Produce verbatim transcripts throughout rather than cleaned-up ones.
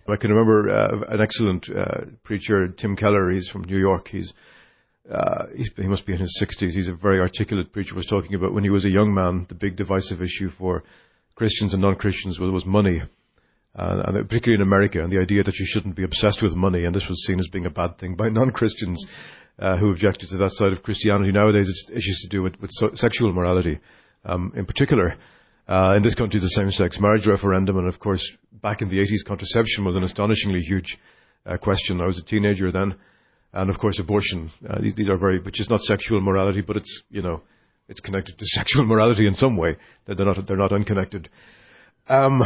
I can remember uh, an excellent uh, preacher, Tim Keller. He's from New York. He's, uh, he's he must be in his sixties. He's a very articulate preacher. Was talking about when he was a young man, the big divisive issue for Christians and non-Christians was, was money, uh, and particularly in America, and the idea that you shouldn't be obsessed with money, and this was seen as being a bad thing by non-Christians uh, who objected to that side of Christianity. Nowadays, it's issues to do with, with so, sexual morality, um, in particular. Uh, in this country, the same-sex marriage referendum, and of course, back in the eighties, contraception was an astonishingly huge uh, question. I was a teenager then, and of course, abortion. Uh, these, these are very, which is not sexual morality, but it's, you know, it's connected to sexual morality in some way. They're not, they're not unconnected. Um,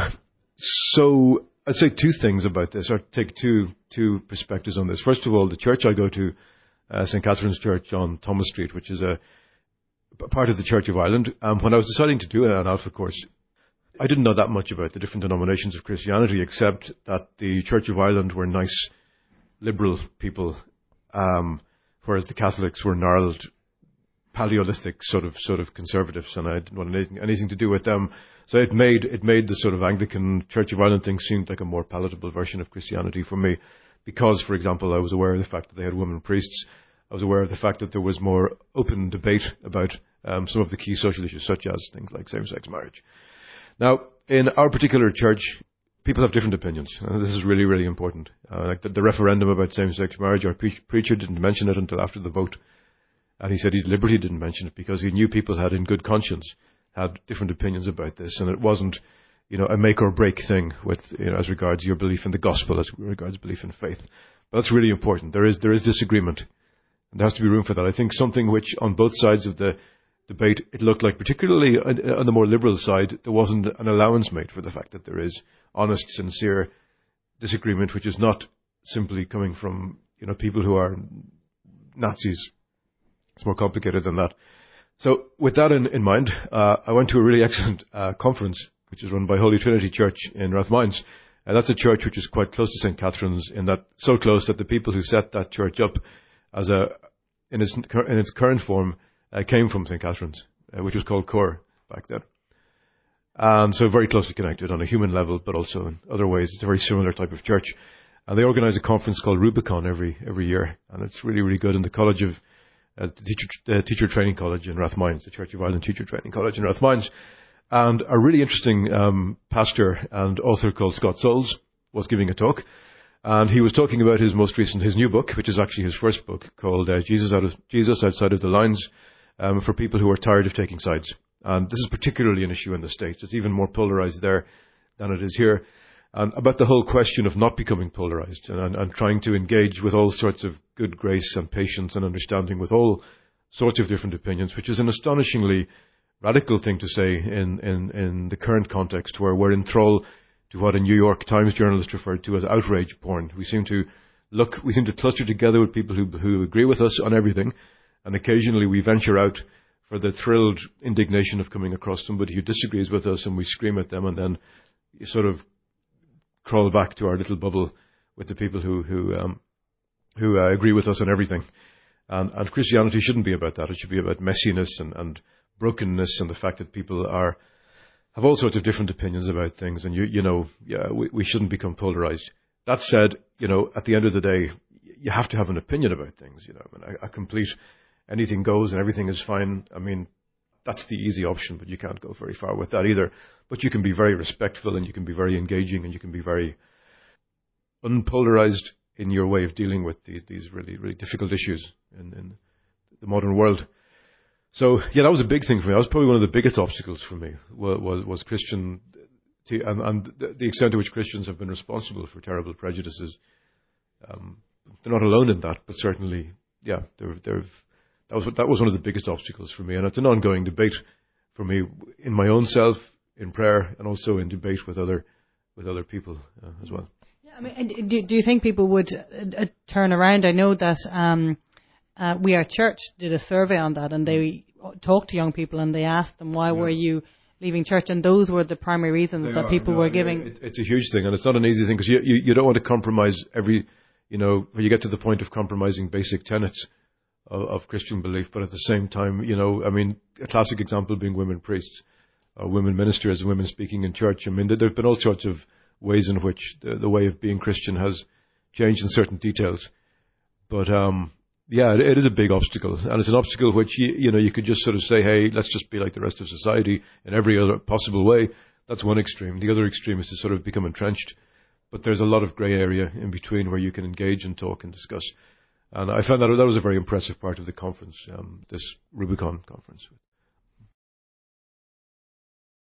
so I'd say two things about this, or take two two perspectives on this. First of all, the church I go to, uh, Saint Catherine's Church on Thomas Street, which is a part of the Church of Ireland. Um, when I was deciding to do an Alpha course, I didn't know that much about the different denominations of Christianity, except that the Church of Ireland were nice, liberal people, um, whereas the Catholics were gnarled, Paleolithic sort of sort of conservatives, and I didn't want anything, anything to do with them. So it made it made the sort of Anglican Church of Ireland thing seemed like a more palatable version of Christianity for me, because, for example, I was aware of the fact that they had women priests. I was aware of the fact that there was more open debate about um, some of the key social issues, such as things like same-sex marriage. Now, in our particular church, people have different opinions. And this is really, really important. Uh, like the, the referendum about same-sex marriage, our pre- preacher didn't mention it until after the vote. And he said he deliberately didn't mention it because he knew people had, in good conscience, had different opinions about this. And it wasn't, you know, a make or break thing with, you know, as regards your belief in the gospel, as regards belief in faith. But that's really important. There is, there is disagreement. And there has to be room for that. I think something which, on both sides of the debate, it looked like, particularly on the more liberal side, there wasn't an allowance made for the fact that there is honest, sincere disagreement, which is not simply coming from, you know, people who are Nazis. It's more complicated than that. So, with that in, in mind, uh, I went to a really excellent uh, conference, which is run by Holy Trinity Church in Rathmines. And that's a church which is quite close to Saint Catherine's, in that so close that the people who set that church up as a, in its, in its current form, uh, came from Saint Catherine's, uh, which was called Cor back then. And so very closely connected on a human level, but also in other ways. It's a very similar type of church. And they organize a conference called Rubicon every, every year. And it's really, really good in the College of, uh, the teacher, uh, teacher Training College in Rathmines, the Church of Ireland Teacher Training College in Rathmines. And a really interesting, um, pastor and author called Scott Souls was giving a talk. And he was talking about his most recent, his new book, which is actually his first book, called uh, Jesus Out of Jesus Outside of the Lines, um, for people who are tired of taking sides. And this is particularly an issue in the States. It's even more polarized there than it is here. And about the whole question of not becoming polarized and, and, and trying to engage with all sorts of good grace and patience and understanding with all sorts of different opinions, which is an astonishingly radical thing to say in, in, in the current context, where we're in thrall to what a New York Times journalist referred to as outrage porn. We seem to look, we seem to cluster together with people who, who agree with us on everything, and occasionally we venture out for the thrilled indignation of coming across somebody who disagrees with us, and we scream at them, and then you sort of crawl back to our little bubble with the people who who um, who uh, agree with us on everything. And, and Christianity shouldn't be about that. It should be about messiness and, and brokenness, and the fact that people are have all sorts of different opinions about things, and you you know, yeah, we, we shouldn't become polarized. That said, you know, at the end of the day, you have to have an opinion about things. You know, I mean, a, a complete anything goes and everything is fine. I mean, that's the easy option, but you can't go very far with that either. But you can be very respectful, and you can be very engaging, and you can be very unpolarized in your way of dealing with these these really really difficult issues in, in the modern world. So, yeah, that was a big thing for me. That was probably one of the biggest obstacles for me, was, was Christian, and, and the extent to which Christians have been responsible for terrible prejudices. Um, they're not alone in that, but certainly, yeah, they're, they're, that was that was one of the biggest obstacles for me. And it's an ongoing debate for me in my own self, in prayer, and also in debate with other with other people uh, as well. Yeah, I mean, do, do you think people would uh, turn around? I know that Um Uh, We Are Church did a survey on that, and they talked to young people and they asked them, why yeah. were you leaving church? And those were the primary reasons they that are, people no, were giving. It, it's a huge thing, and it's not an easy thing, because you, you, you don't want to compromise every, you know, when you get to the point of compromising basic tenets of, of Christian belief, but at the same time, you know, I mean, a classic example being women priests, or women ministers, and women speaking in church. I mean, there have been all sorts of ways in which the, the way of being Christian has changed in certain details. But um, yeah, it, it is a big obstacle, and it's an obstacle which you, you know you could just sort of say, hey, let's just be like the rest of society in every other possible way. That's one extreme. The other extreme is to sort of become entrenched. But there's a lot of grey area in between where you can engage and talk and discuss. And I found that that was a very impressive part of the conference, um, this Rubicon conference.